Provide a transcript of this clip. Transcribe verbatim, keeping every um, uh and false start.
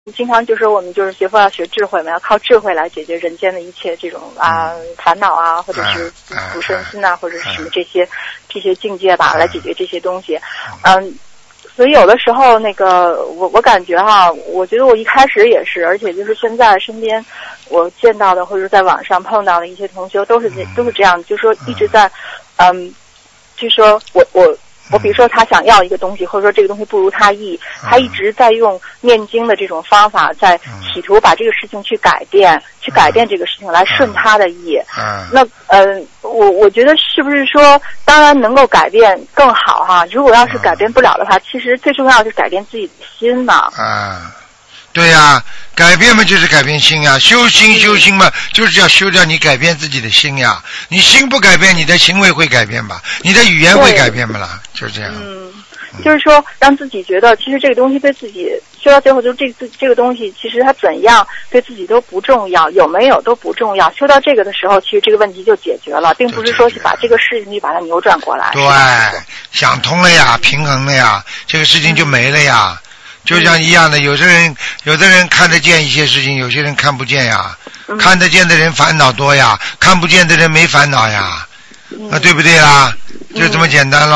经常就说我们就是学佛要学智慧嘛，要靠智慧来解决人间的一切这种啊烦恼啊，或者是补身心啊，或者是什么这些这些境界吧，来解决这些东西。嗯，所以有的时候那个我我感觉哈，我觉得我一开始也是，而且就是现在身边我见到的或者在网上碰到的一些同学都是这都是这样，就是说一直在嗯，就是说我我。我比如说他想要一个东西，或者说这个东西不如他意，他一直在用念经的这种方法，在企图把这个事情去改变，去改变这个事情来顺他的意。那呃，我我觉得是不是说，当然能够改变更好哈。如果要是改变不了的话，其实最重要的是改变自己的心嘛。 啊，对呀、啊，改变嘛就是改变心呀、啊，修心修心嘛，就是要修掉你改变自己的心呀。你心不改变，你的行为会改变吧？你的语言会改变不啦？就这样。 嗯，就是说让自己觉得，其实这个东西对自己修到最后，就这这这个东西，其实它怎样对自己都不重要，有没有都不重要。修到这个的时候，其实这个问题就解决了，并不是说是把这个事情去把它扭转过来。 对，想通了呀，平衡了呀，这个事情就没了呀。嗯，就像一样的，有的人有的人看得见一些事情，有些人看不见呀。嗯、看得见的人烦恼多呀，看不见的人没烦恼呀，那、嗯、对不对啦？就这么简单了。